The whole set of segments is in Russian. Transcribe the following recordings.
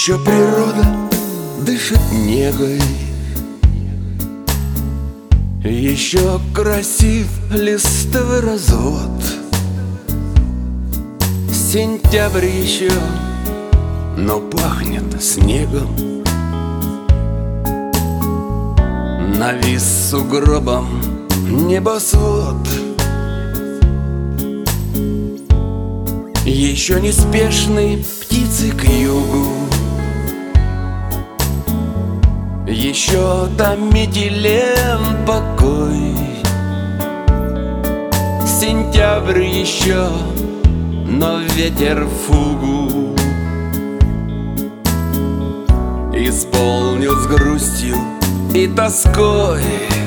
Еще природа дышит негой, еще красив листовый развод. Сентябрь еще, но пахнет снегом. Навис сугробом небосвод. Еще неспешной птицы к югу, еще томителен покой. Сентябрь еще, но ветер фугу исполнил с грустью и тоской.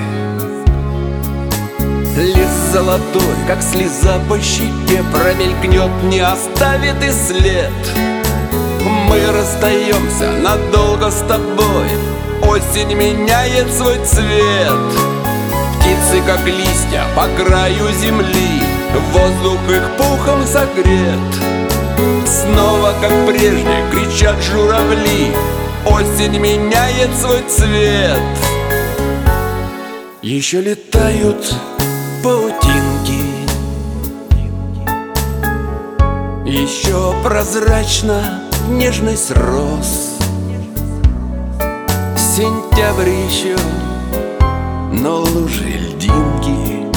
Лист золотой, как слеза по щеке, промелькнет, не оставит и след. Мы расстаемся надолго с тобой, осень меняет свой цвет. Птицы, как листья, по краю земли, воздух их пухом согрет. Снова, как прежде, кричат журавли, осень меняет свой цвет. Еще летают паутинки, еще прозрачна нежность роз. Сентябрь еще, но лужи льдинки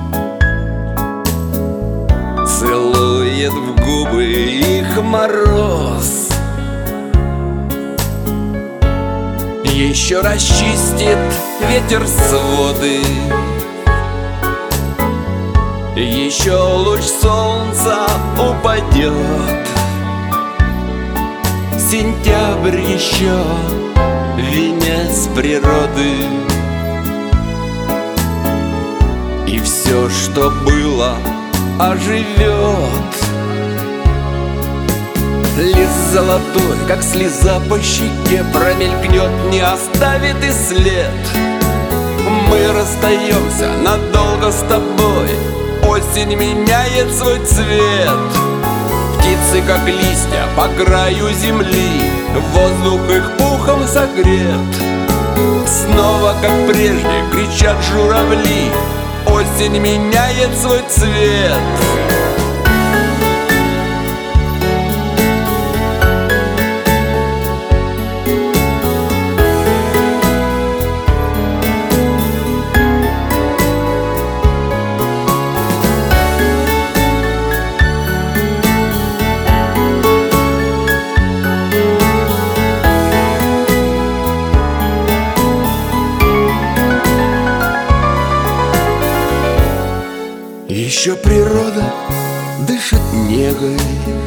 целует в губы их мороз. Еще расчистит ветер своды, еще луч солнца упадет. Сентябрь еще, венец природы, и все, что было, оживет. Лист золотой, как слеза по щеке, промелькнет, не оставит и след. Мы расстаемся надолго с тобой, осень меняет свой цвет. Птицы, как листья, по краю земли, воздух их пухом согрет. Снова, как прежде, кричат журавли, осень меняет свой цвет. Еще природа дышит негой,